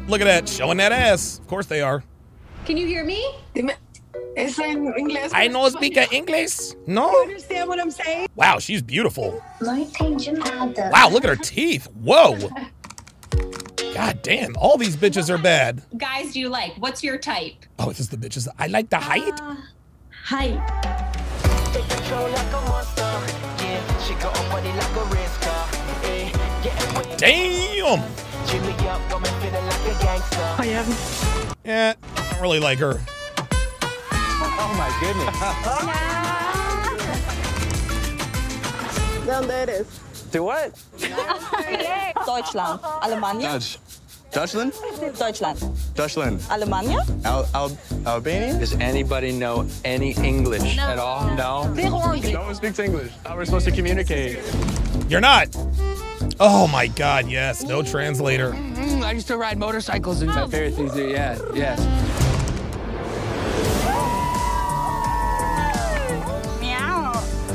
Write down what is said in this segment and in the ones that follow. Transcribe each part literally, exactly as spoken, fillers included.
Look at that, showing that ass. Of course they are. Can you hear me? I know speak English. No. You understand what I'm saying? Wow, she's beautiful. Wow, look at her teeth. Whoa. God damn, all these bitches are bad. Guys, do you like? What's your type? Oh, it's just the bitches. I like the height. Uh, height. Damn. I am. Yeah, I don't really like her. Oh my goodness. ¿De dónde eres? Do what? Deutschland. Alemania? Dutch. Dutchland? Deutschland. Dutchland. Alemania? Al Al Albania? Does anybody know any English No. at all? No? Zero English. No one speaks English. How are we supposed to communicate? You're not. Oh my God, yes, no translator. Mm, I used to ride motorcycles and my favorite things to do. Yeah, yes. Meow.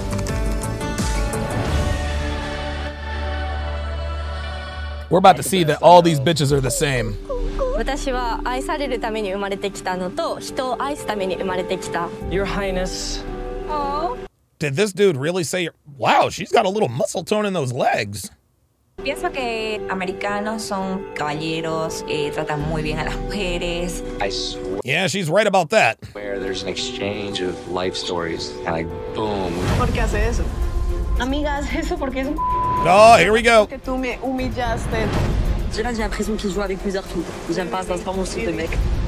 We're about to see that all these bitches are the same. 私は愛されるために生まれてきたのと人を愛すために生まれてきた。 Your Highness. Oh. Did this dude really say, wow, she's got a little muscle tone in those legs? Pienso que americanos son caballeros, eh, tratan muy bien a las mujeres. I swear Yeah, she's right about that. there's an exchange of life stories. And like, boom. ¿Por qué hace eso? Amigas, eso porque es un... Oh, here we go. Que tú me humillaste. Là, j'ai l'impression qu'il joue avec plusieurs filles. J'aime pas ça, c'est pas mon style de mec.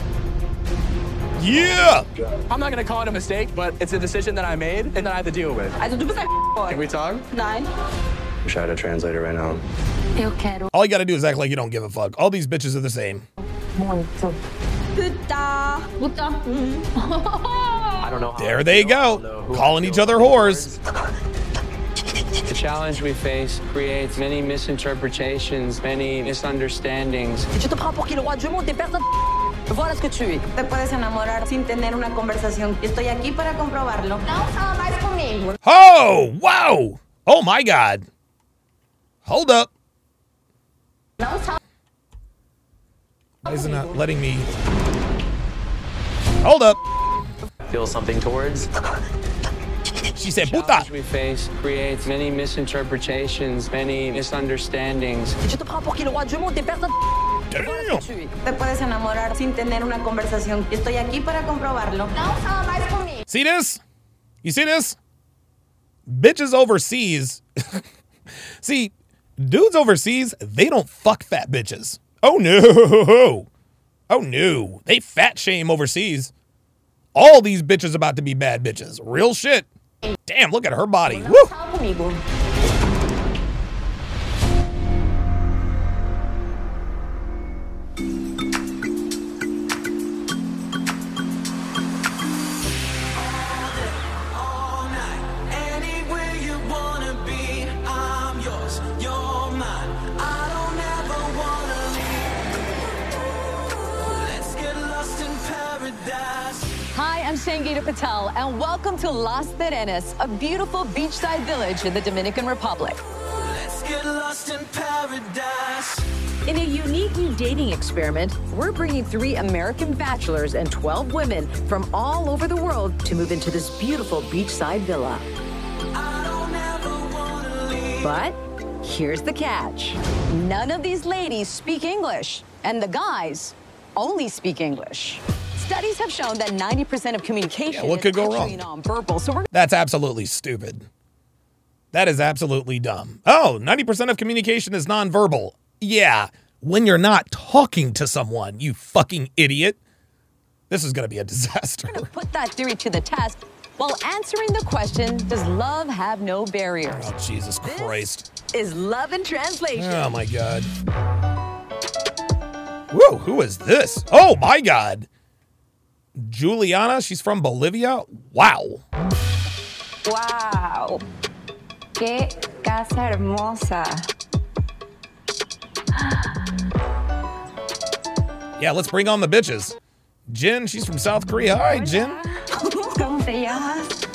Yeah. I'm not gonna call it a mistake, but it's a decision that I made and that I have to deal with. Also, du bist ein Can we talk? Nein. I'm trying to translate it right now. Eu quero All you gotta do is act like you don't give a fuck. All these bitches are the same. muito. Puta. Puta. I don't know how There they go. Calling each other whores. The challenge we face creates many misinterpretations, many misunderstandings. Tu te prends pour qui le roi du monde, t'es personne. Voilà ce que tu es. Te puedes enamorar sin tener una conversación. Y estoy aquí para comprobarlo. No, más conmigo. Oh, wow. Oh my God. Hold up. Why is it not letting me? Hold up. Feel something towards. She said, The puta. challenge we face creates many misinterpretations, many misunderstandings. Tu te prends pour qui le roi du monde, t'es personne. Damn. Tu es. Te puedes enamorar sin tener una conversación. Y estoy aquí para comprobarlo. No, más conmigo. See this? You see this? Bitches overseas. See, dudes overseas, they don't fuck fat bitches. Oh no. Oh no. They fat shame overseas. All these bitches about to be bad bitches. Real shit. Damn, look at her body. Woo. Conmigo. Hi, I'm Shangita Patel, and welcome to Las Terrenas, a beautiful beachside village in the Dominican Republic. Let's get lost in paradise. In a unique new dating experiment, we're bringing three American bachelors and twelve women from all over the world to move into this beautiful beachside villa. I don't ever wanna leave. But here's the catch. None of these ladies speak English, and the guys only speak English. Studies have shown that ninety percent of communication Yeah, what could is go actually wrong? nonverbal, so we're That's absolutely stupid. That is absolutely dumb. Oh, ninety percent of communication is nonverbal. Yeah, when you're not talking to someone, you fucking idiot. This is going to be a disaster. going to put that theory to the test while answering the question, does love have no barriers? Oh, Jesus Christ. Is Love in Translation. Oh, my God. Whoa, who is this? Oh, my God. Juliana, she's from Bolivia? Wow. Wow. Qué casa hermosa. Yeah, let's bring on the bitches. Jin, she's from South Korea. Hi, Jin. ¿Cómo te llamas?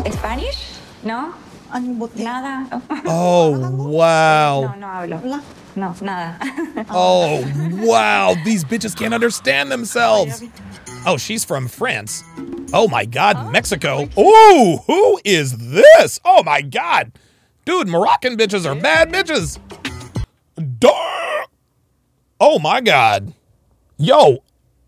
¿Spanish? No. Nada. Oh, wow. No, no hablo. No, nada. Oh, wow. These bitches can't understand themselves. Oh, she's from France. Oh, my God. Mexico. Ooh, who is this? Oh, my God. Dude, Moroccan bitches are bad bitches. Duh. Oh, my God. Yo.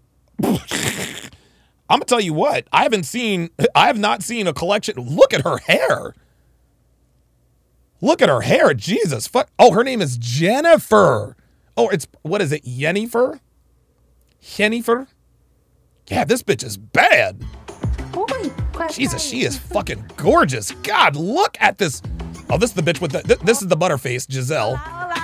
I'm gonna tell you what, I haven't seen, I have not seen a collection. Look at her hair. Look at her hair. Jesus. Fuck. Oh, her name is Jennifer. Oh, it's, what is it? Yennefer? Yennefer? Yeah, this bitch is bad. Jesus, she is fucking gorgeous. God, look at this. Oh, this is the bitch with the, th- this is the butterface, Giselle.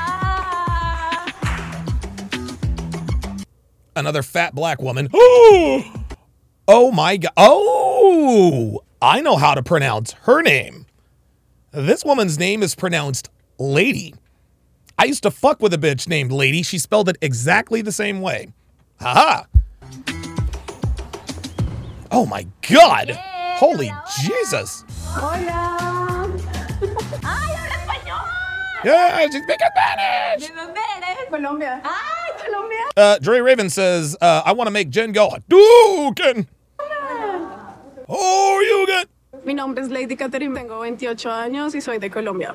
Another fat black woman. Oh my God. Oh, I know how to pronounce her name. This woman's name is pronounced Lady. I used to fuck with a bitch named Lady. She spelled it exactly the same way. Haha. Oh my God. Yeah, holy hola. Jesus. Hola. Ay, habla español. Yeah, she speaks Spanish. ¿De dónde eres? Colombia. Ay, Colombia. Uh, Dre Raven says, uh, I want to make Jen go, Duken. Oh, you get. Mi nombre es Lady Catherine, tengo veintiocho años y soy de Colombia.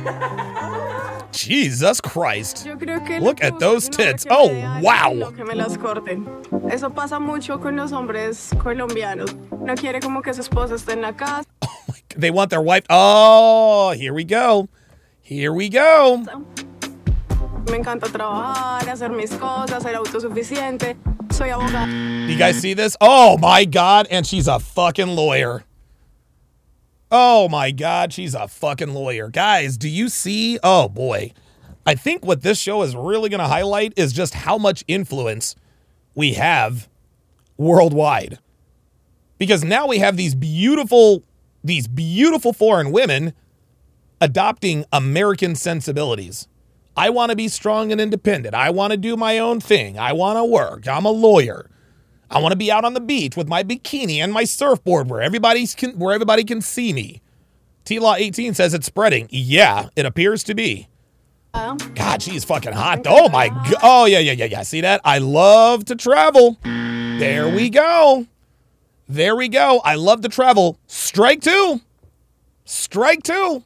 Jesus Christ. Yo creo que look at those tits. Oh, wow. Que me las corten. Eso pasa mucho con los hombres colombianos. No quiere como que su esposa esté en la casa. Oh my God. They want their wife. Oh, here we go. Here we go. Me encanta trabajar, hacer mis cosas, ser autosuficiente. Soy abogada. You guys see this? Oh my God. And she's a fucking lawyer. Oh my God, she's a fucking lawyer. Guys, do you see? Oh boy. I think what this show is really going to highlight is just how much influence we have worldwide. Because now we have these beautiful, these beautiful foreign women adopting American sensibilities. I want to be strong and independent. I want to do my own thing. I want to work. I'm a lawyer. I want to be out on the beach with my bikini and my surfboard where everybody's can, where everybody can see me. T-Law eighteen says it's spreading. Yeah, it appears to be. God, she's fucking hot. Oh my God. Oh, yeah, yeah, yeah, yeah. See that? I love to travel. There we go. There we go. I love to travel. Strike two. Strike two.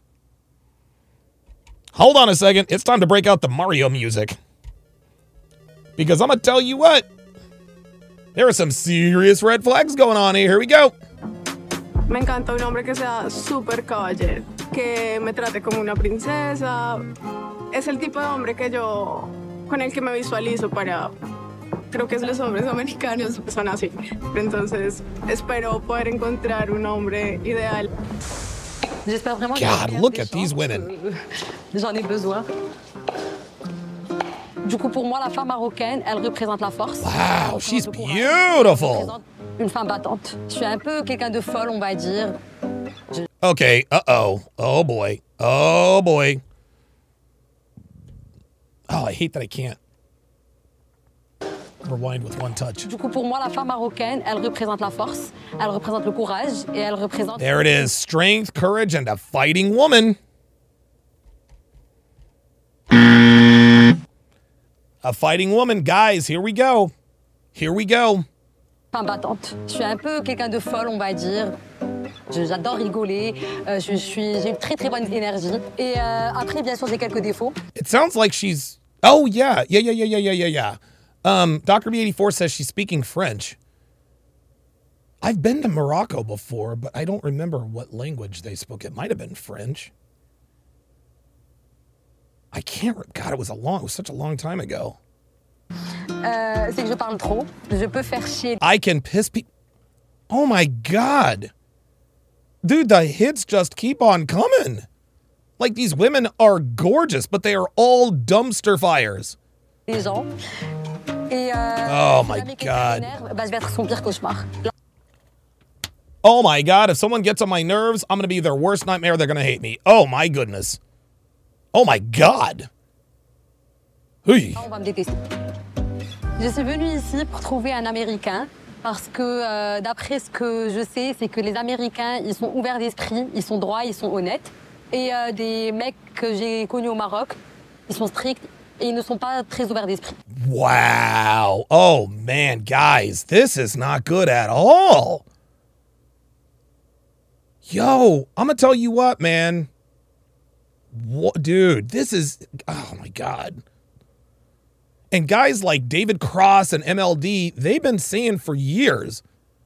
Hold on a second. It's time to break out the Mario music. Because I'm going to tell you what. There are some serious red flags going on here. Here we go. Me encanta un hombre que sea súper caballero, que me trate como una princesa. Es el tipo de hombre que yo, con el que me visualizo para, creo que los hombres americanos son así. Entonces, espero poder encontrar un hombre ideal. God, look at these women. J'en ai besoin. Du coup, pour moi, la femme marocaine, elle représente la force. Wow, she's beautiful. Une femme battante. Je suis un peu quelqu'un de folle, on va dire. Je... Okay, uh-oh. Oh, boy. Oh, boy. Oh, I hate that I can't rewind with one touch. Du coup, pour moi, la femme marocaine, elle représente la force, elle représente le courage, et elle représente... There it is. Strength, courage, and a fighting woman. A fighting woman. Guys, here we go. Here we go. Femme battante. Je suis un peu quelqu'un de folle, on va dire. J'adore rigoler. Euh, je suis, j'ai une très très bonne énergie. Et euh, après, bien sûr, j'ai quelques défauts. It sounds like she's... Oh, yeah. Yeah, yeah, yeah, yeah, yeah, yeah, yeah. Um, Doctor B eighty-four says she's speaking French. I've been to Morocco before, but I don't remember what language they spoke. It might have been French. I can't... God, it was a long... It was such a long time ago. Euh, c'est que je parle trop. Je peux faire chier. I can piss people... Oh, my God. Dude, the hits just keep on coming. Like, these women are gorgeous, but they are all dumpster fires. Les gens. Et euh, oh, my God. Bah, je vais être son pire cauchemar. Oh, my God. If someone gets on my nerves, I'm going to be their worst nightmare. They're going to hate me. Oh, my goodness. Oh, my God. Oui. On va me détester. Je suis venue ici pour trouver un Américain parce que euh, d'après ce que je sais, c'est que les Américains, ils sont ouverts d'esprit, ils sont droits, ils sont honnêtes. Et euh, des mecs que j'ai connus au Maroc, ils sont stricts et ils ne sont pas très ouverts d'esprit. Wow. Oh, man, guys, this is not good at all. Yo, I'm going to tell you what, man. What, dude, this is, oh, my God. And guys like David Cross and M L D, they've been saying for years,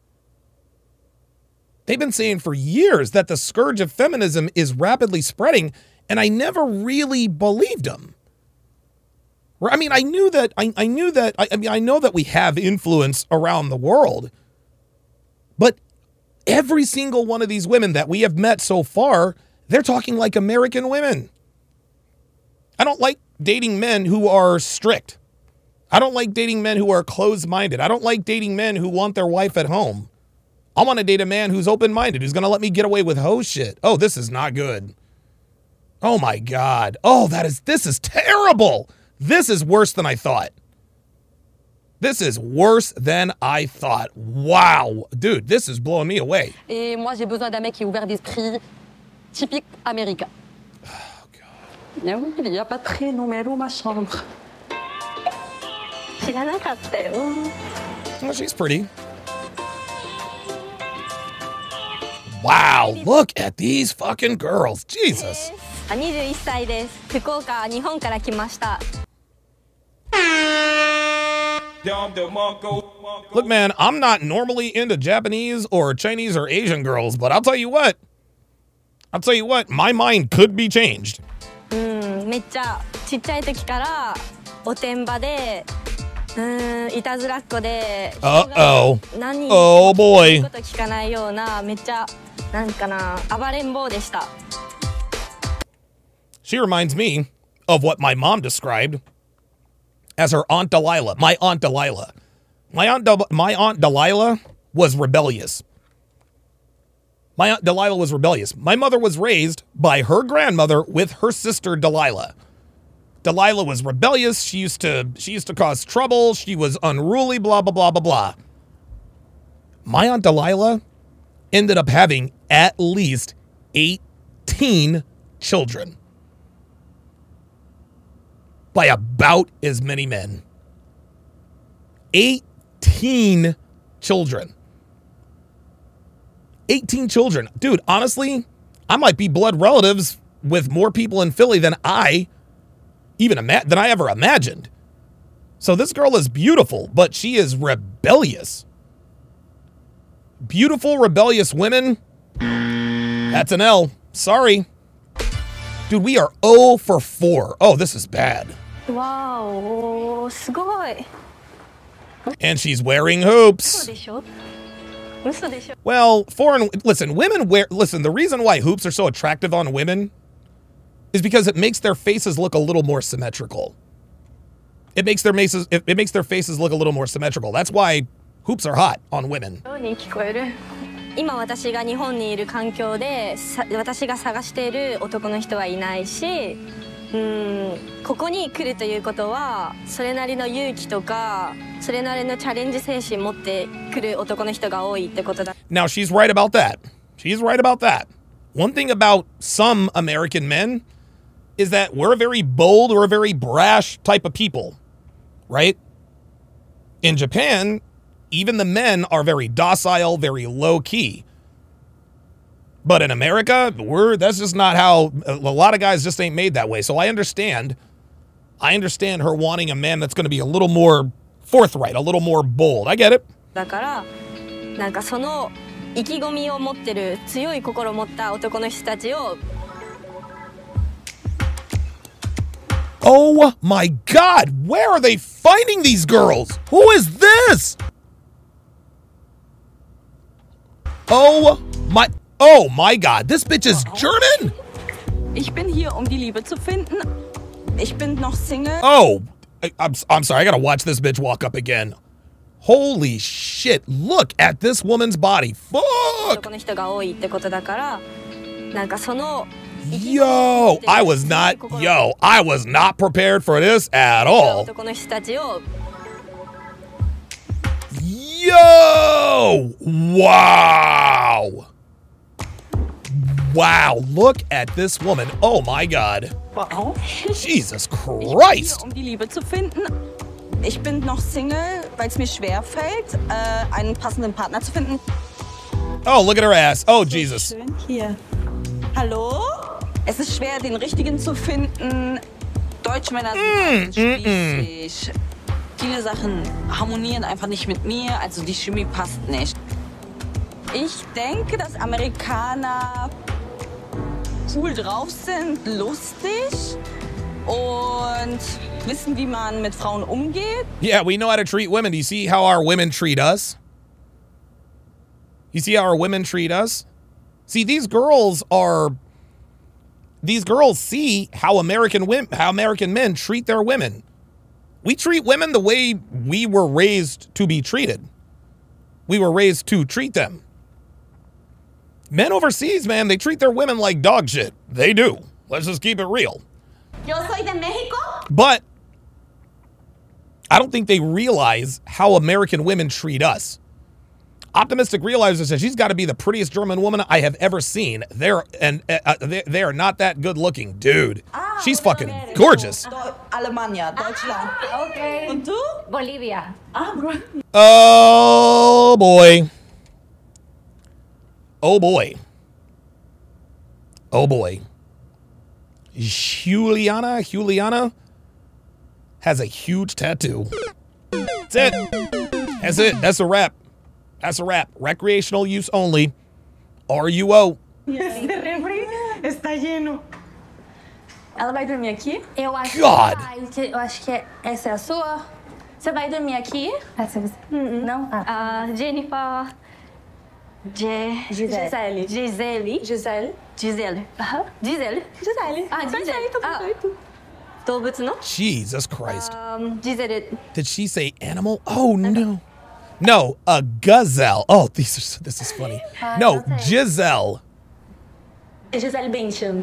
they've been saying for years that the scourge of feminism is rapidly spreading, and I never really believed them. I mean, I knew that, I, I knew that, I, I mean, I know that we have influence around the world, but every single one of these women that we have met so far, they're talking like American women. I don't like dating men who are strict. I don't like dating men who are closed-minded. I don't like dating men who want their wife at home. I want to date a man who's open-minded, who's going to let me get away with hoe shit. Oh, this is not good. Oh my God. Oh, that is, this is terrible. This is worse than I thought. This is worse than I thought. Wow. Dude, this is blowing me away. Et moi, j'ai besoin d'un mec qui est ouvert d'esprit, typique américain. Oh, God. Mais oui, il n'y a pas de prénom, mais elle est où ma chambre? Oh, she's pretty. Wow, look at these fucking girls. Jesus. にじゅういっさいです。福岡、日本から来ました。 Look, man, I'm not normally into Japanese or Chinese or Asian girls, but I'll tell you what. I'll tell you what, my mind could be changed. うん、めっちゃちっちゃい時からおてんばで、うーん、いたずらっ子で、 Uh-oh. 何 Oh, boy. 言うこと聞かないようなめっちゃなんかな暴れん坊でした。 She reminds me of what my mom described as her Aunt Delilah. My Aunt Delilah. My Aunt, De- my Aunt Delilah was rebellious. My Aunt Delilah was rebellious. My mother was raised by her grandmother with her sister Delilah. Delilah was rebellious. She used to she used to cause trouble. She was unruly, blah, blah, blah, blah, blah. My Aunt Delilah ended up having at least eighteen children. By about as many men. eighteen children. eighteen children. Dude, honestly, I might be blood relatives with more people in Philly than I even ima- than I ever imagined. So this girl is beautiful, but she is rebellious. Beautiful, rebellious women. That's an L. Sorry. Dude, we are zero for four. Oh, this is bad. わお、すごい。 And she's wearing hoops. 嘘でしょ？嘘でしょ？ Well, foreign, listen, women wear, listen, the reason why hoops are so attractive on women is because it makes their faces look a little more symmetrical. It makes their faces, it, it makes their faces look a little more symmetrical. That's why hoops are hot on women. に聞こえる？今私が日本にいる環境で私が探している男の人はいないし、うん、ここに来るということはそれなりの勇気とかそれなりのチャレンジ精神持ってくる男の人が多いってことだ。 Now she's right about that. She's right about that. One thing about some American men is that we're a very bold or a very brash type of people, right? In Japan, even the men are very docile, very low-key. But in America, we're that's just not how a lot of guys just ain't made that way. So I understand. I understand her wanting a man that's going to be a little more forthright, a little more bold. I get it. だからなんかその意気込みを持ってる強い心を持った男の人たちを Oh my God, where are they finding these girls? Who is this? Oh my, oh my God, this bitch is German? Ich bin hier, um die Liebe zu finden. Ich bin noch Single. Oh, I, I'm, I'm sorry, I gotta watch this bitch walk up again. Holy shit, look at this woman's body. Fuck! 男の人が多いってことだからなんかその Yo, I was not, yo, I was not prepared for this at all. 男の人たちを Yo! Wow! Wow, look at this woman. Oh my God. Wow. Jesus Christ. Ich bin hier, um die Liebe zu finden. Ich bin noch Single, weil es mir schwerfällt, äh, einen passenden Partner zu finden. Oh, look at her ass. Oh, Jesus. Schön hier. Hallo? Es ist schwer, den richtigen zu finden. Deutsche Männer sind mm, spießig. Mm, mm. Viele Sachen harmonieren einfach nicht mit mir, also die Chemie passt nicht. Ich denke, dass Amerikaner cool drauf sind, lustig und wissen, wie man mit Frauen umgeht. Yeah, we know how to treat women. Do you see how our women treat us? You see how our women treat us? See, these girls are... These girls see how American women, how American men treat their women. We treat women the way we were raised to be treated. We were raised to treat them. Men overseas, man, they treat their women like dog shit. They do. Let's just keep it real. Yo soy de Mexico. But I don't think they realize how American women treat us. Optimistic realizes that she's got to be the prettiest German woman I have ever seen. They're and uh, they, they are not that good looking, dude. Ah, she's fucking gorgeous. Alemania, Deutschland. Ah, okay. Und du? Bolivia. Ah, bro. Oh boy. Oh boy. Oh boy. Juliana, Juliana has a huge tattoo. That's it. That's it. That's a wrap. That's a wrap. Recreational use only. R U O. Este refri está lleno. Ela vai dormir aqui? Eu acho God. que vai. Eu acho que essa é a sua. Você vai dormir aqui? Essa é você. Não? Ah. Ah, Jennifer. Je... Gisele. Gisele. Gisele. Gisele. Aham. Gisele. Gisele. Ah, Gisele. Perfeito, perfeito. 動物の? Jesus Christ. Um, Gisele. Did she say animal? Oh no. No, a gazelle. Oh, these are this is funny. No, Giselle. Gisele Bündchen.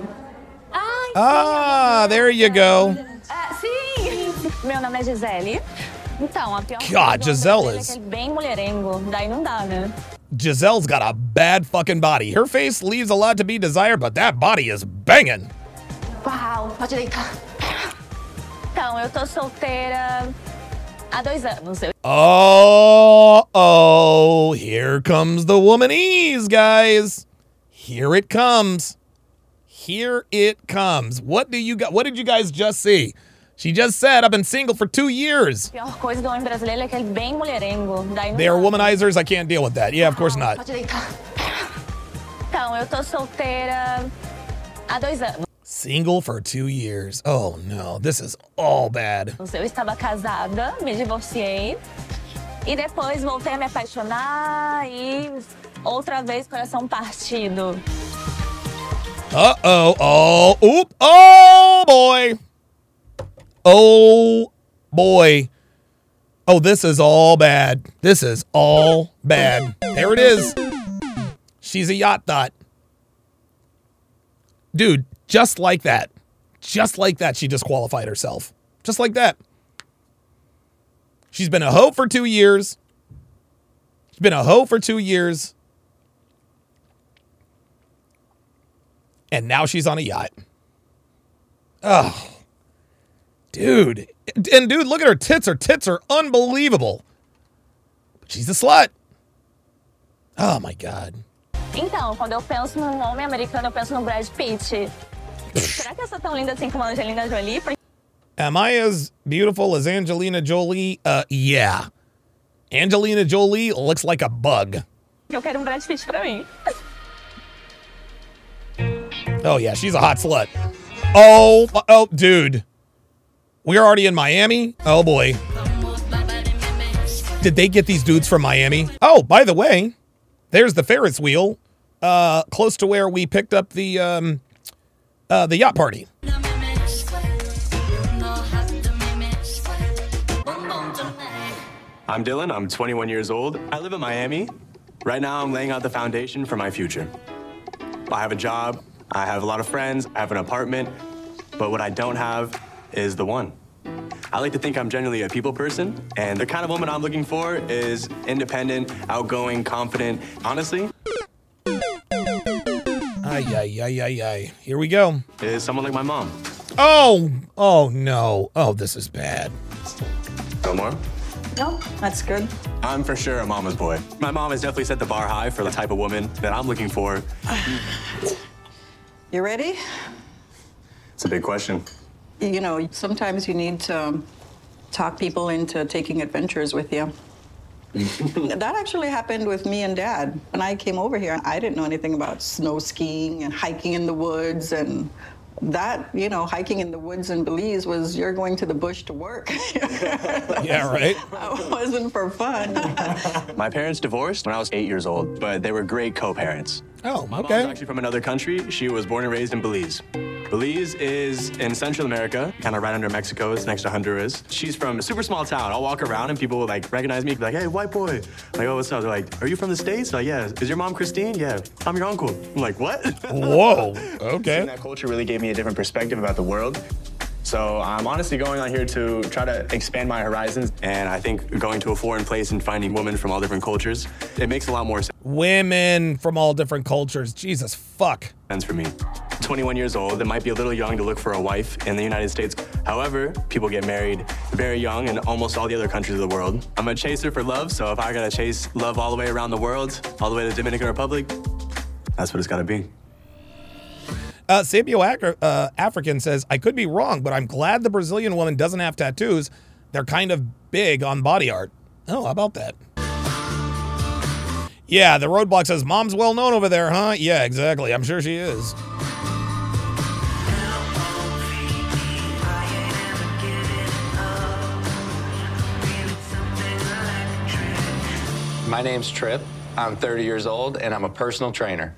Ah, there you go. Ah, sim. Meu nome é Gisele. Então, a pior God, Giselle é is. que ele é bem mulherengo. Daí não dá, né? Giselle's got a bad fucking body. Her face leaves a lot to be desired, but that body is banging. Uau, pode deitar. Então, eu tô solteira há dois anos. Eu... Oh, oh, here comes the womanese, guys. Here it comes. Here it comes. What do you got? What did you guys just see? She just said, I've been single for two years. A pior coisa do homem brasileiro é que ele é bem mulherengo. Daí não They are dá. womanizers. I can't deal with that. Yeah, of course not. Pode deitar. Então, eu tô solteira há dois anos. Single for two years. Oh no, this is all bad. Eu estava casada, me divorciei. E depois voltei a me apaixonar e outra vez coração partido. Uh-oh. Oh, oop. Oh, boy. Oh, boy. Oh, this is all bad. This is all bad. There it is. She's a yacht thought. Dude, just like that. Just like that, she disqualified herself. Just like that. She's been a hoe for two years. She's been a hoe for two years. And now she's on a yacht. Oh. Dude. And dude, look at her tits. Her tits are unbelievable. She's a slut. Oh my God. Então, quando eu penso num homem americano, eu penso no Brad Pitt. Será que eu sou tão linda assim como a Angelina Jolie? Porque... Am I as beautiful as Angelina Jolie? Uh, yeah. Angelina Jolie looks like a bug. Eu quero um Brad Pitt pra mim. Oh yeah, she's a hot slut. Oh, oh, dude. We're already in Miami? Oh boy. Did they get these dudes from Miami? Oh, by the way, there's the Ferris wheel, uh, close to where we picked up the, um, uh, the yacht party. I'm Dylan, I'm twenty-one years old. I live in Miami. Right now, I'm laying out the foundation for my future. I have a job, I have a lot of friends, I have an apartment, but what I don't have is the one. I like to think I'm generally a people person, and the kind of woman I'm looking for is independent, outgoing, confident. Honestly, Ay, Ay, ay, ay, ay, ay. Here we go. Is someone like my mom. Oh, oh no. Oh, this is bad. No more? No, that's good. I'm for sure a mama's boy. My mom has definitely set the bar high for the type of woman that I'm looking for. You ready? It's a big question. You know, sometimes you need to talk people into taking adventures with you. That actually happened with me and Dad. When I came over here, I didn't know anything about snow skiing and hiking in the woods. And that, you know, hiking in the woods in Belize was you're going to the bush to work. Yeah, right? That wasn't for fun. My parents divorced when I was eight years old, but they were great co-parents. Oh, My mom's okay. actually from another country. She was born and raised in Belize. Belize is in Central America, kind of right under Mexico. It's next to Honduras. She's from a super small town. I'll walk around and people will like recognize me, be like, hey, white boy. I'm like, oh, what's up? They're like, are you from the States? I'm like, yeah. Is your mom Christine? Yeah. I'm your uncle. I'm like, what? Whoa. Seeing Okay. that culture really gave me a different perspective about the world. So I'm honestly going on here to try to expand my horizons. And I think going to a foreign place and finding women from all different cultures, it makes a lot more Women from all different cultures. Jesus fuck. sense for me. twenty-one years old, it might be a little young to look for a wife in the United States. However, people get married very young in almost all the other countries of the world. I'm a chaser for love, so if I gotta chase love all the way around the world, all the way to the Dominican Republic, that's what it's gotta be. Uh, Sabio Ac- uh, African says, I could be wrong, but I'm glad the Brazilian woman doesn't have tattoos. They're kind of big on body art. Oh, how about that? Yeah, the roadblock says, Mom's well known over there, huh? Yeah, exactly. I'm sure she is. My name's Trip. I'm thirty years old, and I'm a personal trainer.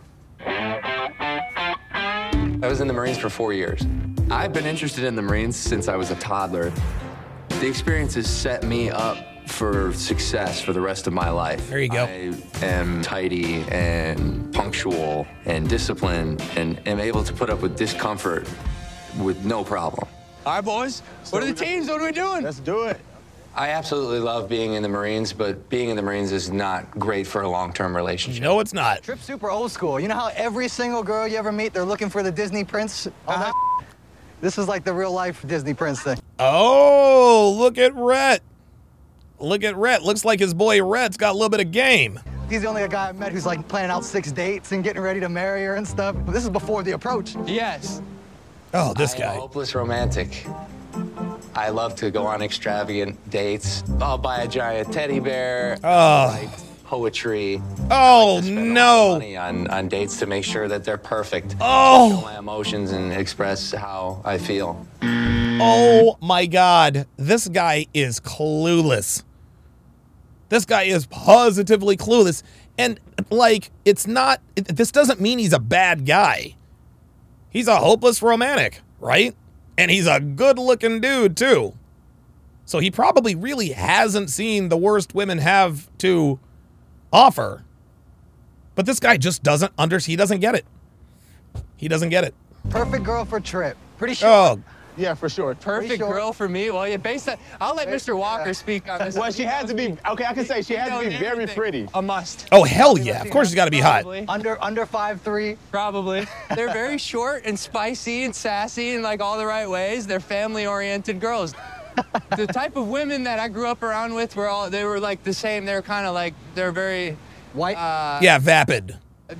I was in the Marines for four years. I've been interested in the Marines since I was a toddler. The experience has set me up for success for the rest of my life. There you go. I am tidy and punctual and disciplined and am able to put up with discomfort with no problem. All right, boys. What are the teams? What are we doing? Let's do it. I absolutely love being in the Marines, but being in the Marines is not great for a long-term relationship. No, it's not. Trip's super old school. You know how every single girl you ever meet, they're looking for the Disney prince? Uh-huh. This is like the real life Disney prince thing. Oh, look at Rhett. Look at Rhett. Looks like his boy Rhett's got a little bit of game. He's the only guy I've met who's like planning out six dates and getting ready to marry her and stuff. But this is before the approach. Yes. Oh, this I am guy. a hopeless romantic. I love to go on extravagant dates. I'll buy a giant teddy bear. Oh. I write poetry. Oh, I like to spend no. money on, on dates to make sure that they're perfect. Oh. Show my emotions and express how I feel. Oh, my God. This guy is clueless. This guy is positively clueless. And, like, it's not, it, this doesn't mean he's a bad guy. He's a hopeless romantic, right? And he's a good-looking dude, too. So he probably really hasn't seen the worst women have to offer. But this guy just doesn't under, he doesn't get it. He doesn't get it. Perfect girl for Trip. Pretty sure. Oh, Yeah, for sure. Perfect sure. girl for me. Well, you based that. I'll let Mister Walker speak on this. Well, she had to be, okay, I can say she had to be very pretty. A must. oh hell yeah. Of course she's got to be hot. Probably. Under under five three. Probably. They're very short and spicy and sassy in like all the right ways. They're family-oriented girls. The type of women that I grew up around with were all, they were like the same. They're kind of like, they're very... White? Uh, Yeah, vapid.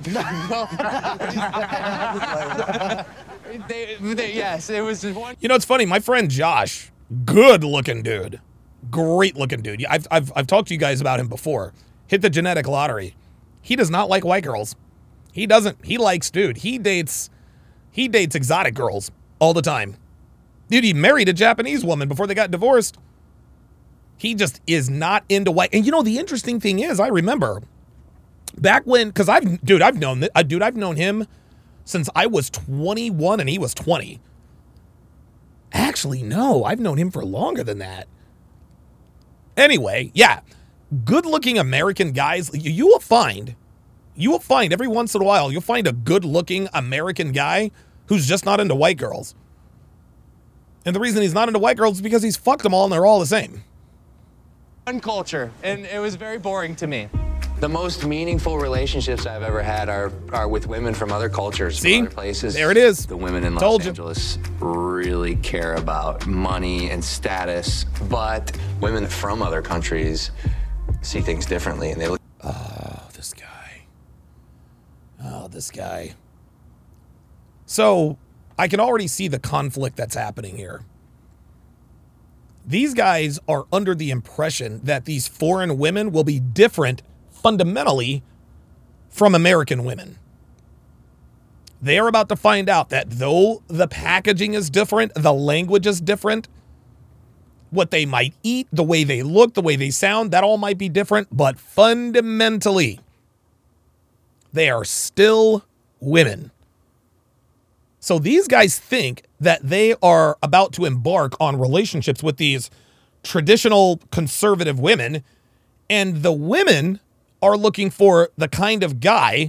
they, they, yes, it was one... You know, it's funny. My friend Josh, good looking dude, great looking dude. I've, I've, I've talked to you guys about him before. Hit the genetic lottery. He does not like white girls. He doesn't. He likes, dude. He dates, he dates exotic girls all the time. Dude, he married a Japanese woman before they got divorced. He just is not into white. And you know, the interesting thing is, I remember back when, because I've, dude, I've known that, uh, dude, I've known him since I was twenty-one and he was twenty. Actually, no, I've known him for longer than that. Anyway, yeah, good-looking American guys, you, you will find, you will find every once in a while, you'll find a good-looking American guy who's just not into white girls. And the reason he's not into white girls is because he's fucked them all and they're all the same. One culture, and it was very boring to me. The most meaningful relationships I've ever had are, are with women from other cultures, See? from other places. There it is. The women in Los Told you. Angeles really care about money and status, but women from other countries see things differently, and they look. Oh, this guy. Oh, this guy. So, I can already see the conflict that's happening here. These guys are under the impression that these foreign women will be different fundamentally from American women. They are about to find out that though the packaging is different, the language is different, what they might eat, the way they look, the way they sound, that all might be different, but fundamentally, they are still women. So these guys think that they are about to embark on relationships with these traditional conservative women, and the women are looking for the kind of guy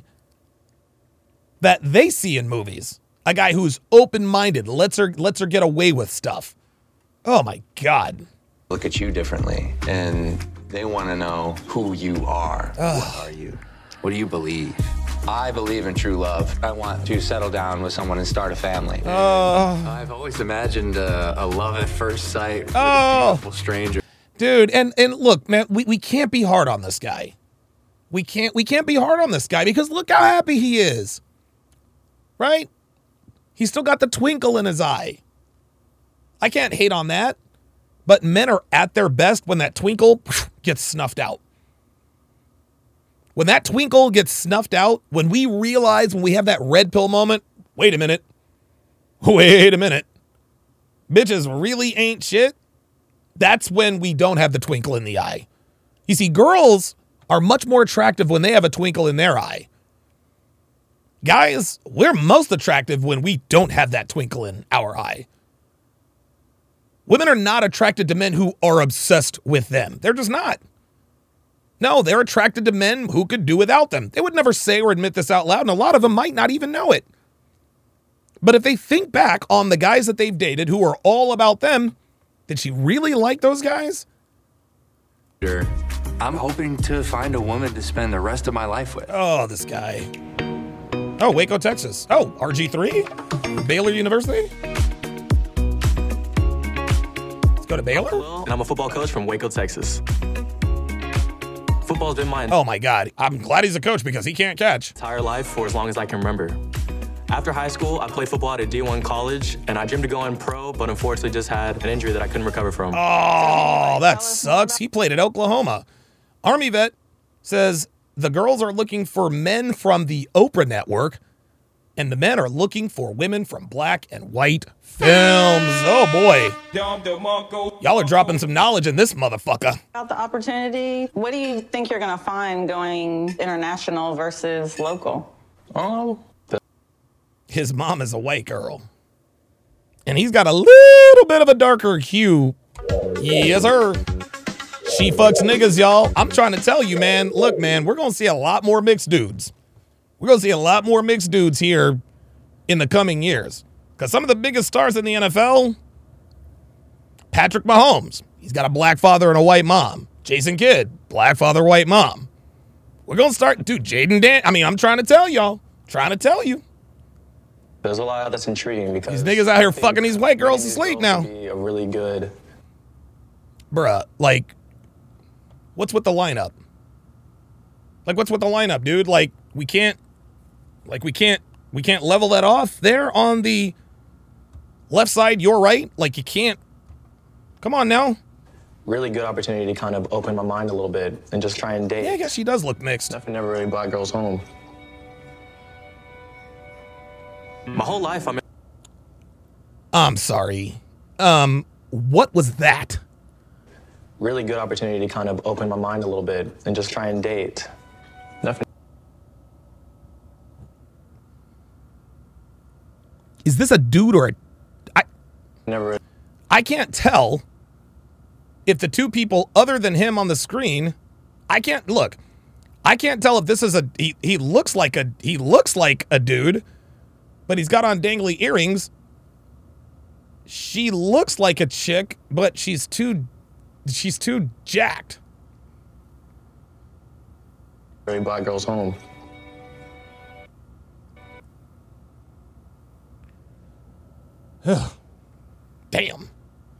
that they see in movies. A guy who's open-minded, lets her lets her get away with stuff. Oh my God. Look at you differently, and they want to know who you are. Ugh. What are you? What do you believe? I believe in true love. I want to settle down with someone and start a family. Oh. I've always imagined a, a love at first sight with Oh. a beautiful stranger. Dude, and and look, man, we, we can't be hard on this guy. We can't we can't be hard on this guy because look how happy he is. Right? He's still got the twinkle in his eye. I can't hate on that. But men are at their best when that twinkle gets snuffed out. When that twinkle gets snuffed out, when we realize, when we have that red pill moment, wait a minute. Wait a minute. Bitches really ain't shit. That's when we don't have the twinkle in the eye. You see, girls are much more attractive when they have a twinkle in their eye. Guys, we're most attractive when we don't have that twinkle in our eye. Women are not attracted to men who are obsessed with them. They're just not. No, they're attracted to men who could do without them. They would never say or admit this out loud, and a lot of them might not even know it. But if they think back on the guys that they've dated who are all about them, did she really like those guys? Sure. I'm hoping to find a woman to spend the rest of my life with. Oh, this guy. Oh, Waco, Texas. Oh, R G three? Baylor University? Let's go to Baylor? And I'm a football coach from Waco, Texas. Football's been my Oh my God. I'm glad he's a coach because he can't catch. entire life for as long as I can remember. After high school, I played football at a D one college, and I dreamed of going pro, but unfortunately just had an injury that I couldn't recover from. Oh, that sucks. He played at Oklahoma. Army vet says the girls are looking for men from the Oprah network, and the men are looking for women from black and white films. Oh boy. Y'all are dropping some knowledge in this motherfucker. About the opportunity, what do you think you're going to find going international versus local? Oh, His mom is a white girl. And he's got a little bit of a darker hue. Yes, sir. She fucks niggas, y'all. I'm trying to tell you, man. Look, man, we're going to see a lot more mixed dudes. We're going to see a lot more mixed dudes here in the coming years. Because some of the biggest stars in the N F L, Patrick Mahomes, he's got a black father and a white mom. Jason Kidd, black father, white mom. We're going to start, dude, Jaden Dan. I mean, I'm trying to tell y'all. Trying to tell you. there's a lot that's intriguing because These niggas out here I think fucking these white girls these to sleep girls now. would be a really good. Bruh, like, what's with the lineup? Like, what's with the lineup, dude? Like, we can't, like, we can't, we can't level that off there on the left side, your right. Like, you can't. Come on now. Really good opportunity to kind of open my mind a little bit and just try and date. Yeah, I guess she does look mixed. I've never really brought girls home. My whole life, I'm. I'm sorry. Um, what was that? Really good opportunity to kind of open my mind a little bit and just try and date. Nothing. Is this a dude or a? I Never. I can't tell if the two people other than him on the screen. I can't look. I can't tell if this is a. He, he looks like a. He looks like a dude, but he's got on dangly earrings. She looks like a chick, but she's too. She's too jacked. Very black girls home. Damn.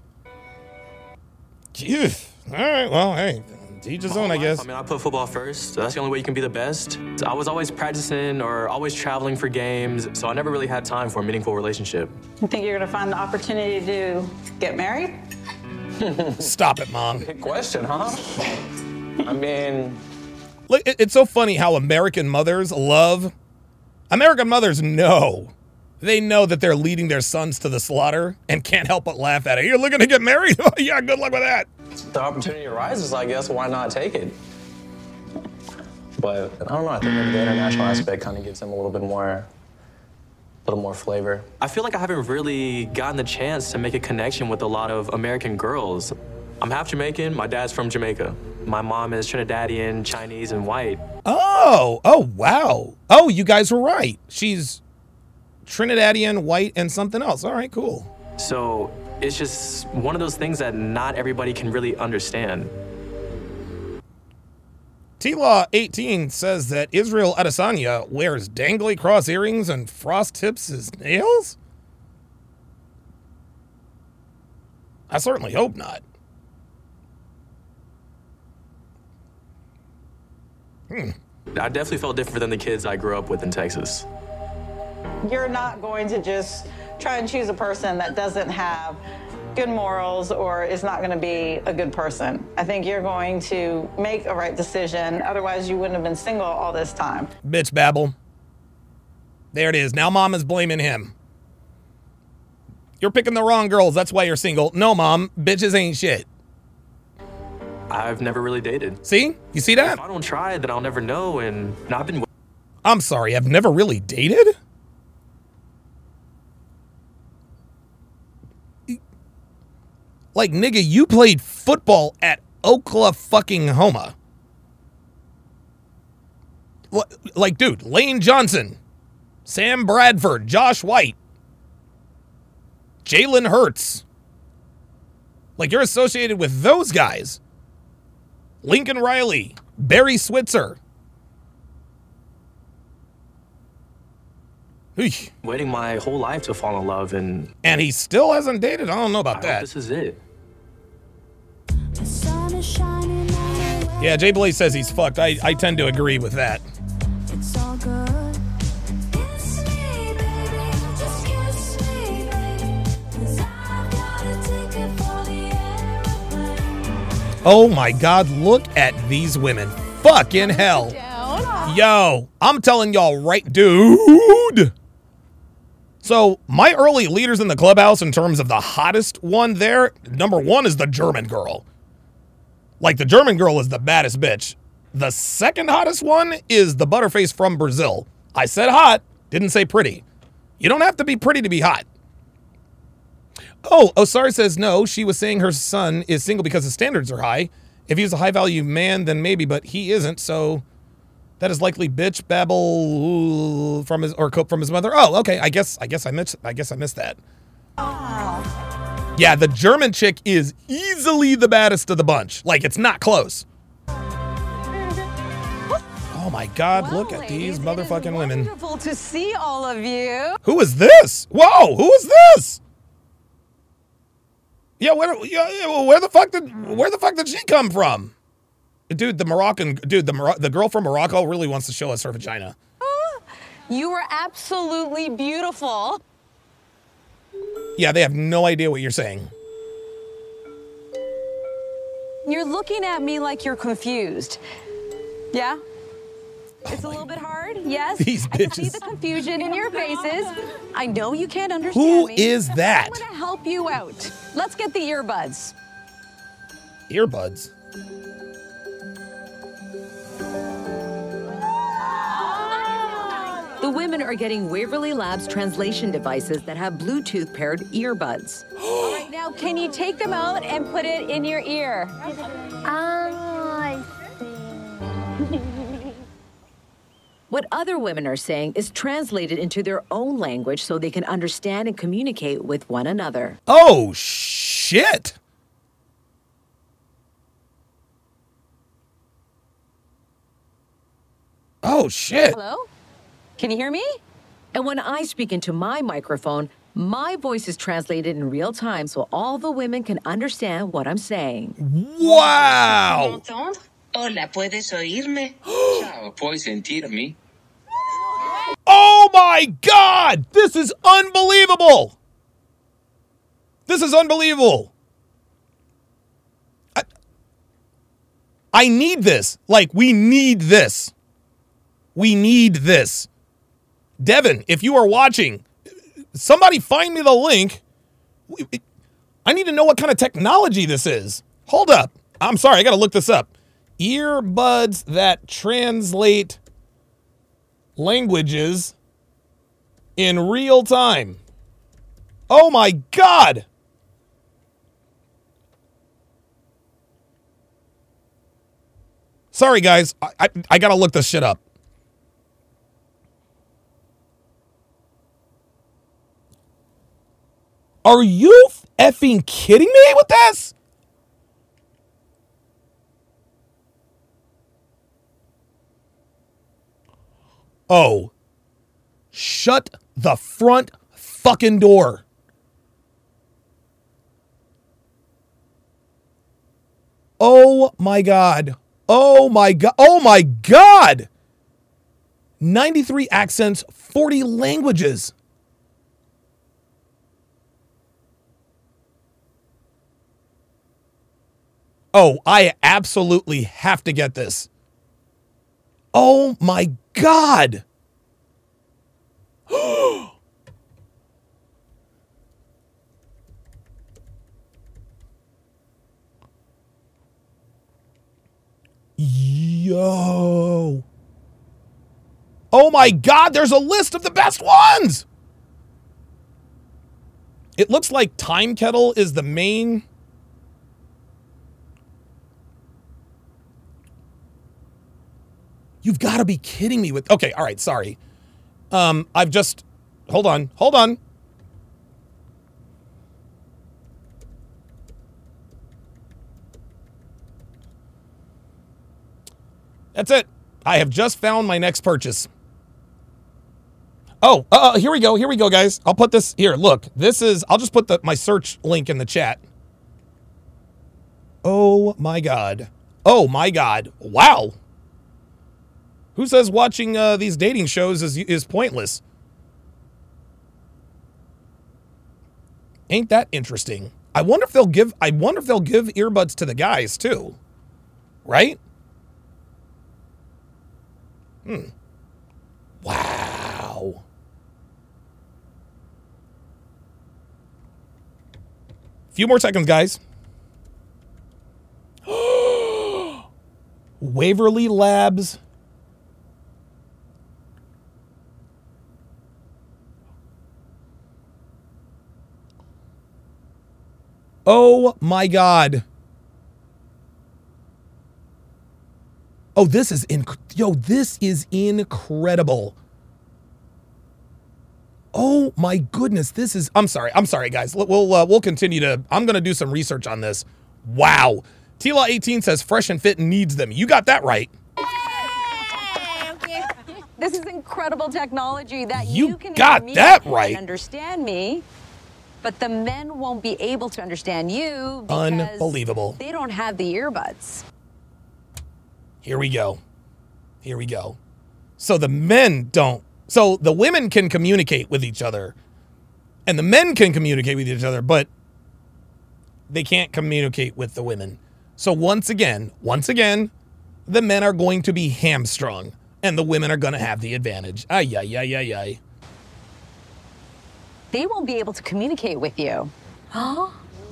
Phew. All right, well, hey, to each his own, I guess. I mean, I put football first. That's the only way you can be the best. I was always practicing or always traveling for games, so I never really had time for a meaningful relationship. You think you're gonna find the opportunity to get married? Stop it, Mom. Good question, huh? I mean... Look, it- it's so funny how American mothers love... American mothers know. They know that they're leading their sons to the slaughter and can't help but laugh at it. You're looking to get married? Oh, yeah, good luck with that. The opportunity arises, I guess, why not take it? But I don't know, I think maybe the international aspect kind of gives them a little bit more, a little more flavor. I feel like I haven't really gotten the chance to make a connection with a lot of American girls. I'm half Jamaican, my dad's from Jamaica. My mom is Trinidadian, Chinese, and white. Oh, oh, wow. Oh, you guys were right. She's Trinidadian, white, and something else. All right, cool. So it's just one of those things that not everybody can really understand. T-Law eighteen says that Israel Adesanya wears dangly cross earrings and frost tips his nails? I certainly hope not. Hmm. I definitely felt different than the kids I grew up with in Texas. You're not going to just try and choose a person that doesn't have good morals or is not going to be a good person. I think you're going to make a right decision. Otherwise, you wouldn't have been single all this time. Bitch babble. There it is. Now Mom is blaming him. You're picking the wrong girls. That's why you're single. No, Mom. Bitches ain't shit. I've never really dated. See? You see that? If I don't try, then I'll never know, and I've been... I'm sorry. I've never really dated? Like, nigga, you played football at Oklahoma. Like, dude, Lane Johnson, Sam Bradford, Josh White, Jalen Hurts. Like, you're associated with those guys. Lincoln Riley, Barry Switzer. Eesh. Waiting my whole life to fall in love, and... And he still hasn't dated? I don't know about I that. hope this is it. Yeah, Jay Blaze says he's fucked. I, I tend to agree with that. Oh my God, look at these women. Fucking hell. Yo, I'm telling y'all right, dude. So my early leaders in the clubhouse in terms of the hottest one there, number one is the German girl. Like, the German girl is the baddest bitch. The second hottest one is the Butterface from Brazil. I said hot, didn't say pretty. You don't have to be pretty to be hot. Oh, Osar says no, she was saying her son is single because his standards are high. If he was a high-value man, then maybe, but he isn't, so that is likely bitch babble from his or from his mother. Oh, okay, I guess I guess I missed I guess I missed that. Yeah, the German chick is easily the baddest of the bunch. Like, it's not close. Oh my God, look at these motherfucking women. Wonderful to see all of you. Who is this? Whoa, who is this? Yeah, where, yeah, where the fuck did where the fuck did she come from? Dude, the Moroccan dude, the Mor- the girl from Morocco really wants to show us her vagina. You were absolutely beautiful. Yeah, they have no idea what you're saying. You're looking at me like you're confused. Yeah? It's a little bit hard, yes? These I can see bitches. the confusion in your faces. I know you can't understand Who me. is that? I'm gonna help you out. Let's get the earbuds. Earbuds. The women are getting Waverly Labs translation devices that have Bluetooth paired earbuds. All right, now can you take them out and put it in your ear? I see. What other women are saying is translated into their own language so they can understand and communicate with one another. Oh, shit. Oh, shit. Hello? Can you hear me? And when I speak into my microphone, my voice is translated in real time so all the women can understand what I'm saying. Wow! Hola, ¿puedes oírme? Chao, ¿puedes sentirme? Oh my God! This is unbelievable! This is unbelievable. I, I need this. Like, we need this. We need this. Devin, if you are watching, somebody find me the link. I need to know what kind of technology this is. Hold up. I'm sorry, I gotta look this up. Earbuds that translate languages in real time. Oh my God! Sorry guys, I, I, I gotta look this shit up. Are you effing kidding me with this? Oh, shut the front fucking door. Oh my God. Oh my God. Oh my God. ninety-three accents, forty languages. Oh, I absolutely have to get this. Oh my God. Yo. Oh my God, there's a list of the best ones. It looks like Time Kettle is the main. You've got to be kidding me with. Okay, all right, sorry. Um, I've just. Hold on, hold on. That's it. I have just found my next purchase. Oh, uh, here we go. Here we go, guys. I'll put this here. Look, this is. I'll just put the my search link in the chat. Oh my God. Oh my God. Wow. Who says watching uh, these dating shows is is pointless? Ain't that interesting? I wonder if they'll give. I wonder if they'll give earbuds to the guys too, right? Hmm. Wow. Few more seconds, guys. Waverly Labs. Oh my God. Oh, this is inc- yo, this is incredible. Oh my goodness, this is. I'm sorry, I'm sorry, guys. We'll uh, we'll continue to. I'm gonna do some research on this. Wow, Tila eighteen says Fresh and Fit needs them. You got that right. This is incredible technology that you, you can got hear me that right. and understand me, but the men won't be able to understand you because Unbelievable. they don't have the earbuds. Here we go. Here we go. So the men don't. So the women can communicate with each other and the men can communicate with each other, but they can't communicate with the women. So once again, once again, the men are going to be hamstrung and the women are going to have the advantage. Ay, ay, ay, ay, ay. They won't be able to communicate with you. Whoa.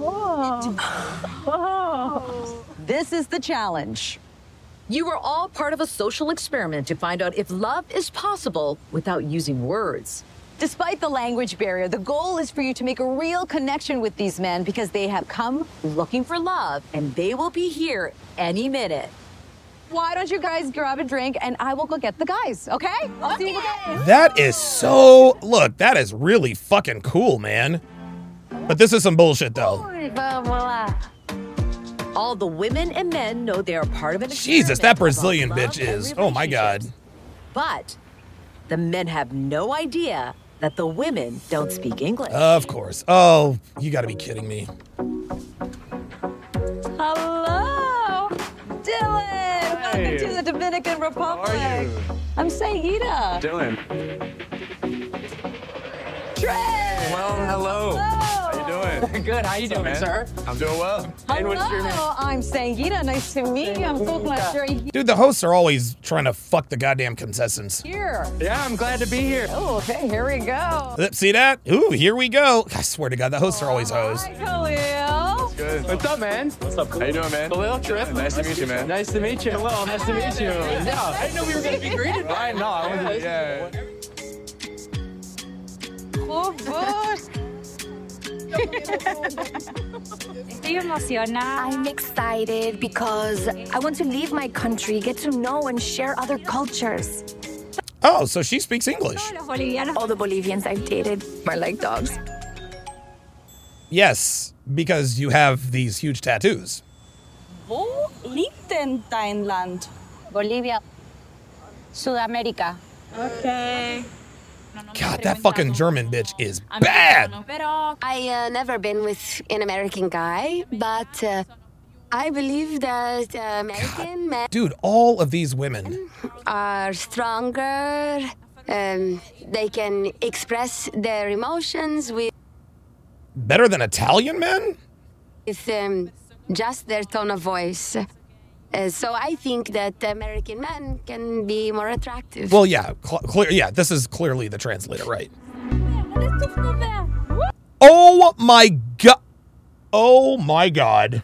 Whoa. This is the challenge. You are all part of a social experiment to find out if love is possible without using words. Despite the language barrier, the goal is for you to make a real connection with these men because they have come looking for love and they will be here any minute. Why don't you guys grab a drink and I will go get the guys, okay? I'll see you again. That is so, look, that is really fucking cool, man. But this is some bullshit, though. All the women and men know they are part of an experiment. Jesus, that Brazilian bitch is. Oh my God. But the men have no idea that the women don't speak English. Of course. Oh, you gotta be kidding me. Hello, Dylan. Welcome to the Dominican Republic. How are you? I'm Saida. Dylan. Trey. Well, hello. How you doing? Good. How you doing, man? sir? I'm doing well. And what's your name? Hello, I'm Sangita. Nice to meet you. I'm so glad you're Dude, the hosts are always trying to fuck the goddamn contestants. here. Yeah, I'm glad to be here. Oh, okay, here we go. See that? Ooh, here we go. I swear to God, the hosts are always hoes. Hi, Khalil. Good. What's up, man? What's up? How you doing, man? Khalil, Trip. Nice to meet you, man. Nice to meet you. Hello, nice to meet you. Yeah, I didn't know we were going to be greeted. I know. I wasn't. Yeah. Oh, boss. Estoy emocionada. I'm excited because I want to leave my country, get to know and share other cultures. Oh, so she speaks English. All the Bolivians I've dated are like dogs. Yes, because you have these huge tattoos. Wo liegt denn dein Land? Bolivia. Sudamérica. Okay. God, that fucking German bitch is bad. I uh, never been with an American guy, but uh, I believe that uh, American men Dude, all of these women. are stronger. Um, they can express their emotions with, Better than Italian men? with um, just their tone of voice. Uh, so I think that American men can be more attractive. Well, yeah, cl- clear. Yeah, this is clearly the translator, right? Oh my god! Oh my god!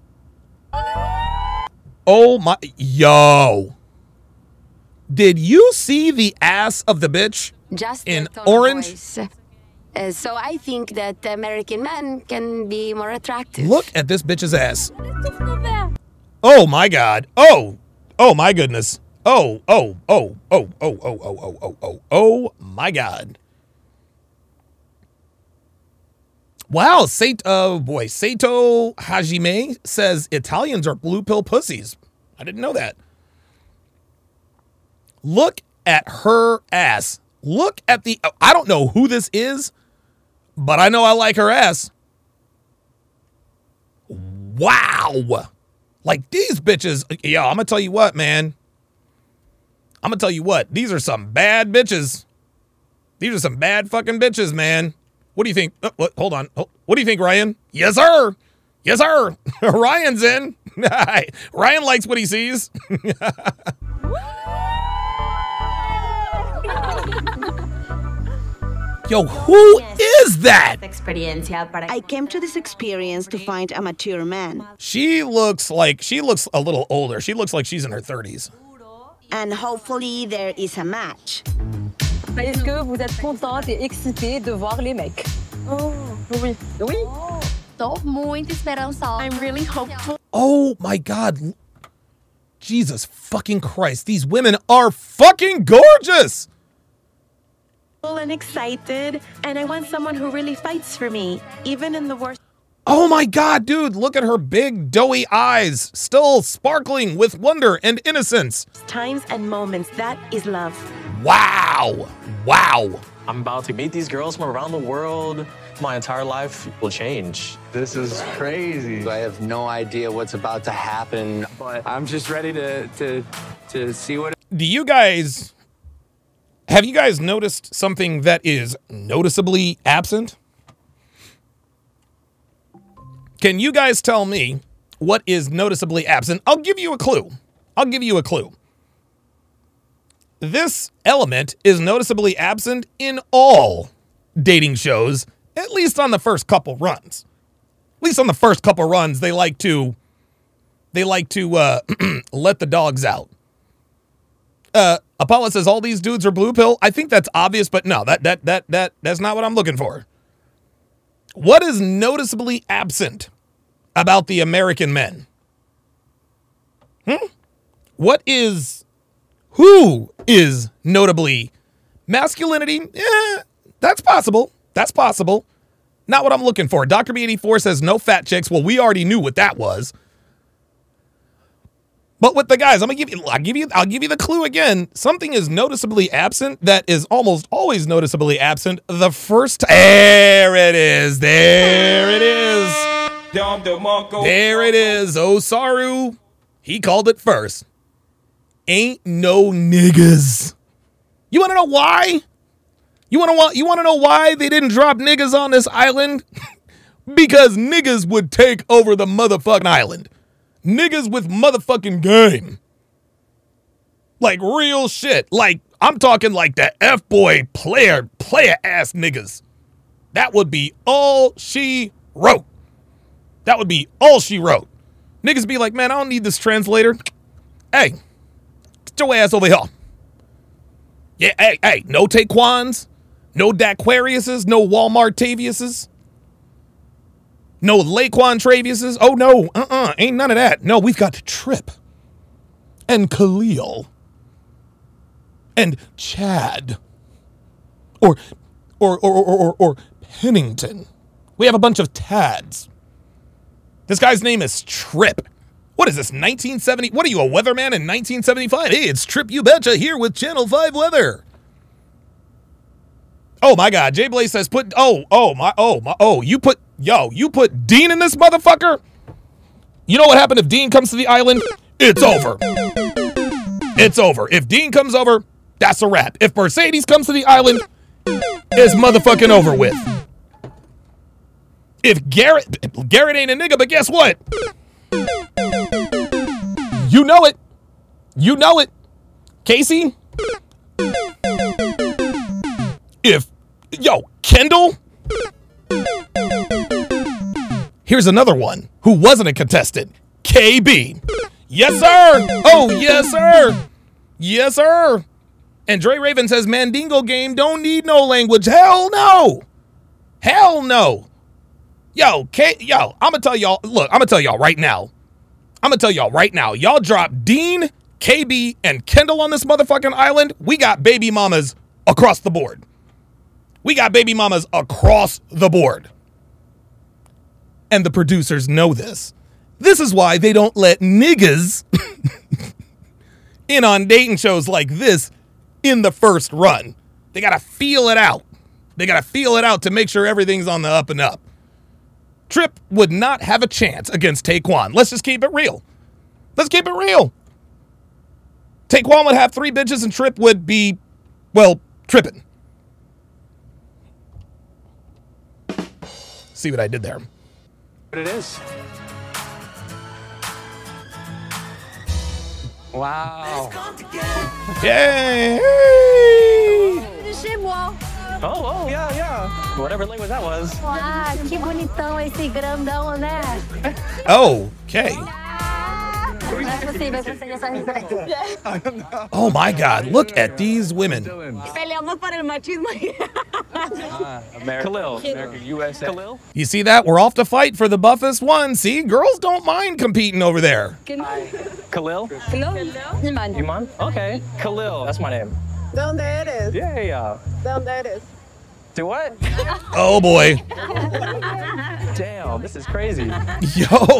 Oh my yo! Did you see the ass of the bitch just in their tone orange? Of voice. Uh, so I think that American men can be more attractive. Look at this bitch's ass. Oh my god. Oh. Oh my goodness. Oh, oh, oh, oh, oh, oh, oh, oh, oh, oh, oh my god. Wow, Sato, oh boy, Sato Hajime says Italians are blue pill pussies. I didn't know that. Look at her ass. Look at the, I don't know who this is, but I know I like her ass. Wow. Like these bitches, yo, I'm gonna tell you what, man. I'm gonna tell you what, these are some bad bitches. These are some bad fucking bitches, man. What do you think? Oh, what, hold on. Oh, what do you think, Ryan? Yes, sir. Yes, sir. Ryan's in. Ryan likes what he sees. Yo, who is that? I came to this experience to find a mature man. She looks like, she looks a little older. She looks like she's in her thirties. And hopefully there is a match. Est-ce que vous êtes contente et excitée de voir les mecs? Oh, oui. Oui. Tô muito esperançosa. I'm really hopeful. Oh my God. Jesus fucking Christ. These women are fucking gorgeous. And excited, and I want someone who really fights for me, even in the worst Oh my God, dude, look at her big, doughy eyes, still sparkling with wonder and innocence. times and moments. That is love. Wow. Wow. I'm about to meet these girls from around the world. My entire life will change. This is crazy. I have no idea what's about to happen, but I'm just ready to to to see what. Do you guys, have you guys noticed something that is noticeably absent? Can you guys tell me what is noticeably absent? I'll give you a clue. I'll give you a clue. This element is noticeably absent in all dating shows, at least on the first couple runs. At least on the first couple runs, they like to they like to uh, let the dogs out. Uh, Apollo says all these dudes are blue pill. I think that's obvious, but no, that that that that that's not what I'm looking for. What is noticeably absent about the American men? Hmm? What is, who is notably masculinity? Eh, that's possible. That's possible. Not what I'm looking for. Doctor B eighty-four says no fat chicks. Well, we already knew what that was. But with the guys, I'm gonna give you I'll give you I'll give you the clue again. Something is noticeably absent that is almost always noticeably absent the first time. There it is. There it is. There it is. Osaru. He called it first. Ain't no niggas. You wanna know why? You wanna want you wanna know why they didn't drop niggas on this island? Because niggas would take over the motherfucking island. Niggas with motherfucking game. Like real shit. Like, I'm talking like the F-boy player, player ass niggas. That would be all she wrote. That would be all she wrote. Niggas be like, man, I don't need this translator. Hey, get your ass over here. Yeah, hey, hey, no Taekwons, no Daquariuses, no Walmart Taviuses. No Laquan Traviuses. Oh, no. Uh-uh. Ain't none of that. No, we've got Trip. And Khalil. And Chad. Or, or, or, or, or, or Pennington. We have a bunch of Tads. This guy's name is Trip. What is this, nineteen seventy? What are you, a weatherman in nineteen seventy-five? Hey, it's Trip You Betcha here with Channel five Weather. Oh, my God. Jay Blaze says, put, oh, oh, my, oh, my, oh, you put, yo, you put Dean in this motherfucker? You know what happened if Dean comes to the island? It's over. It's over. If Dean comes over, that's a wrap. If Mercedes comes to the island, it's motherfucking over with. If Garrett, Garrett ain't a nigga, but guess what? You know it. You know it. Casey? If, yo, Kendall? Here's another one who wasn't a contestant. K B. Yes, sir. Oh, yes, sir. Yes, sir. And Dre Raven says, Mandingo game don't need no language. Hell no. Hell no. Yo, K, yo, I'm going to tell y'all, look, I'm going to tell y'all right now. I'm going to tell y'all right now. Y'all drop Dean, K B, and Kendall on this motherfucking island. We got baby mamas across the board. We got baby mamas across the board. And the producers know this. This is why they don't let niggas in on dating shows like this in the first run. They got to feel it out. They got to feel it out to make sure everything's on the up and up. Trip would not have a chance against Taekwon. Let's just keep it real. Let's keep it real. Taekwon would have three bitches and Trip would be, well, tripping. See what I did there? What it is. Wow. Yay! Oh, oh, yeah, yeah. Whatever language that was. Wow, que bonitão esse grandão, né? Okay. Oh my God, look at these women. Peleamos por el machismo. Khalil. America, U S A. Khalil? You see that? We're off to fight for the buffest one. See, girls don't mind competing over there. Khalil? Khalil? Iman. Iman? Okay. Khalil, that's my name. ¿De dónde eres? Yeah, yeah. ¿De dónde eres? Do what? Oh boy. Damn, this is crazy. Yo.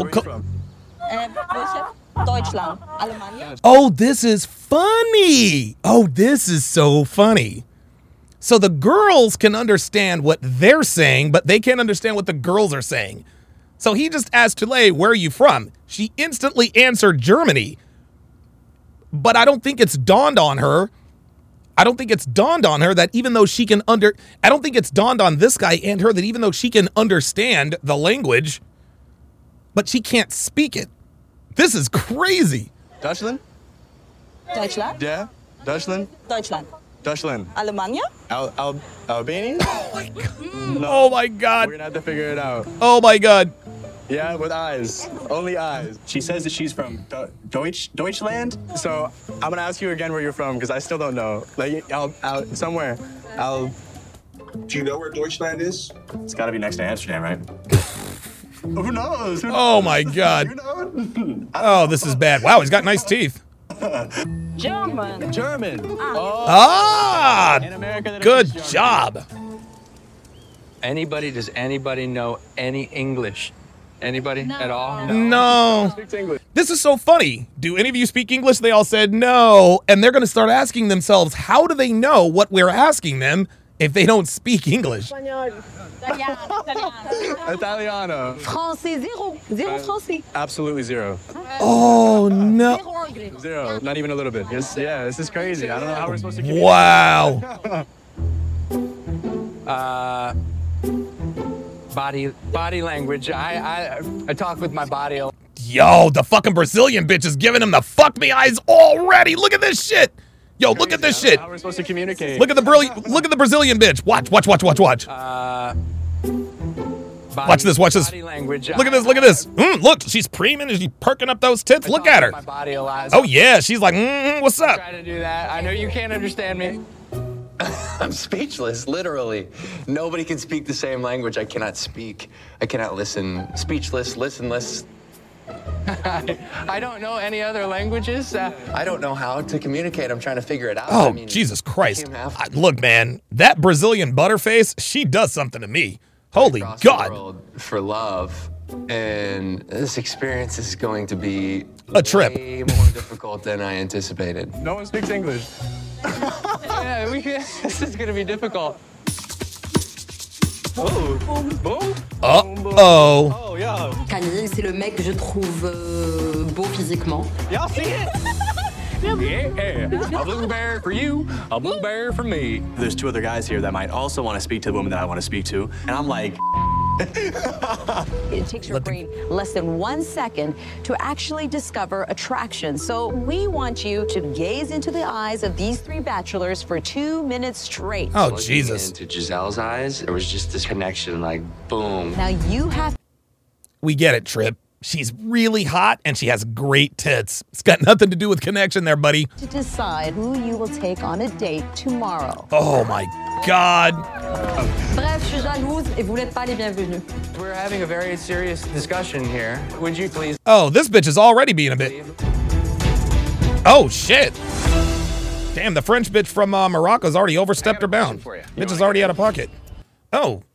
Deutschland. Alemania. Oh, this is funny. Oh, this is so funny. So the girls can understand what they're saying, but they can't understand what the girls are saying. So he just asked Tule, where are you from? She instantly answered Germany. But I don't think it's dawned on her. I don't think it's dawned on her that even though she can under, I don't think it's dawned on this guy and her that even though she can understand the language, but she can't speak it. This is crazy. Deutschland? Deutschland? Yeah. Deutschland? Deutschland. Deutschland. Alemania? Al Al Albania? Oh my God. No. Oh my God. We're gonna have to figure it out. Oh my God. Yeah, with eyes. Only eyes. She says that she's from Do- Deutsch Deutschland. So I'm gonna ask you again where you're from because I still don't know. Like, I'll, I'll somewhere. I'll. Do you know where Deutschland is? It's got to be next to Amsterdam, right? Who knows? Who knows? Oh my God. Oh, this is bad. Wow, he's got nice teeth. German. German. Oh. Ah, In America, good job. Anybody, does anybody know any English? Anybody at all? No. This is so funny. Do any of you speak English? They all said no. And they're going to start asking themselves, how do they know what we're asking them if they don't speak English? Italiano. Français, zero. Zero français. Absolutely zero. Oh, no. Zero. Not even a little bit. Yes, yeah, this is crazy. I don't know how we're supposed to communicate. Wow. Uh, body body language. I, I I talk with my body. a- Yo, the fucking Brazilian bitch is giving him the fuck me eyes already. Look at this shit. Yo, look at this shit. How we're supposed to communicate. Look at the brilliant. Look at the Brazilian bitch. Watch, watch, watch, watch, watch. Uh, Watch this, watch this. body language. Look at this, look at this. Mm, look, she's preeming and she's perking up those tits. Look at her. My body a lot. Oh yeah, she's like, mm, what's up? Try to do that. I know you can't understand me. I'm speechless, literally. Nobody can speak the same language I cannot speak. I cannot listen. Speechless, listenless. I, I don't know any other languages. Uh, I don't know how to communicate. I'm trying to figure it out. Oh, I mean, Jesus Christ. came half- I- look, man, that Brazilian butterface, she does something to me. Holy across God. the world for love, and this experience is going to be A trip. way more difficult than I anticipated. No one speaks English. yeah, we can, this is gonna be difficult. Oh, boom. Uh-oh. Oh, yeah. Kanye, c'est le mec que je trouve euh, beau physiquement. Y'all see it? Yeah, a blue bear for you, a blue bear for me. There's two other guys here that might also want to speak to the woman that I want to speak to. And I'm like, It takes your brain less than one second to actually discover attraction. So we want you to gaze into the eyes of these three bachelors for two minutes straight. Oh, Looking Jesus. into Giselle's eyes, there was just this connection, like, boom. Now you have We get it, Trip. She's really hot and she has great tits. It's got nothing to do with connection there, buddy. to decide who you will take on a date tomorrow. Oh my God. Bref, je suis jalouse et vous n'êtes pas les bienvenus. We're having a very serious discussion here. Would you please? Oh, this bitch is already being a bit. Oh, shit. Damn, the French bitch from uh, Morocco's already overstepped her bound. Bitch is already out of pocket. Oh,